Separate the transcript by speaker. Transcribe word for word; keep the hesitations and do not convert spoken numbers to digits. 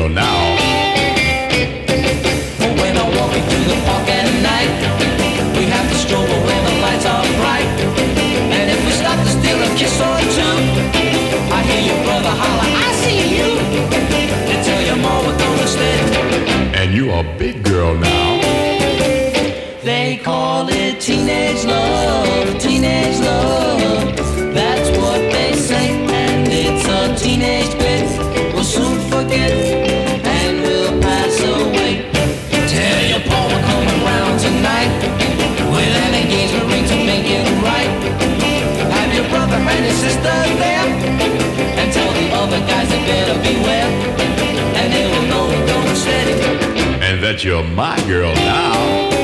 Speaker 1: girl now.
Speaker 2: When I walk into the park at night, we have to stroll when the lights are bright. And if we stop to steal a kiss or two, I hear your brother holler, I see you. And tell your mom we're gonna stay.
Speaker 1: And you a big girl now.
Speaker 2: They call it teenage love, teenage love. That's what they say, and it's a teenage bit we'll soon forget, and we'll pass away. Tell your pa we're coming round tonight with an engagement ring to make it right. Have your brother and your sister there, and tell the other guys they better beware, and they will know we're going steady.
Speaker 1: And that you're my girl now.